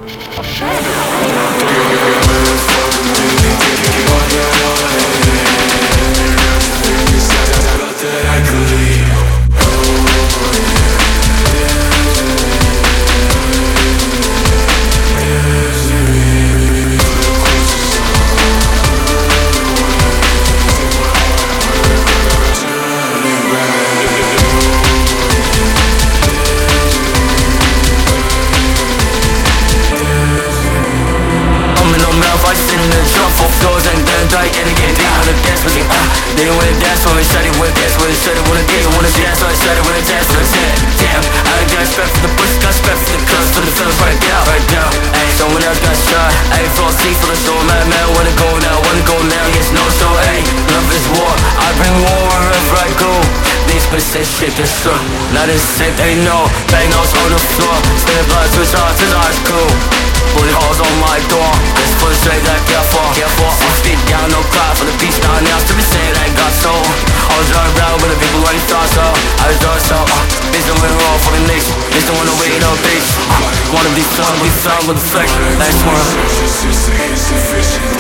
They don't wanna dance when we said it, wanna dance when we said it, wanna get it, wanna dance when I said it, wanna dance when I said it. Damn, I ain't got respect for the pussy, got respect for the cuz, for the feelings right now, Ayy, someone else got shot, ayy, fall asleep for the soul, man, wanna go now, yes, no, so, ayy, love is war, I bring war wherever I go. These bitches say shit, that's true, not as sick, they know, bang house on the floor, spinning blood, switch eyes, cool. Bullet holes on my door, this foot straight that careful 6 feet down, no cry for the beach now. Now to be saying I ain't got soul. I was running around with the people I thought so. I was doing so, bitch don't win a roll for the nation. Bitch don't wanna wait no bitch. Wanna be found with affection. Last one.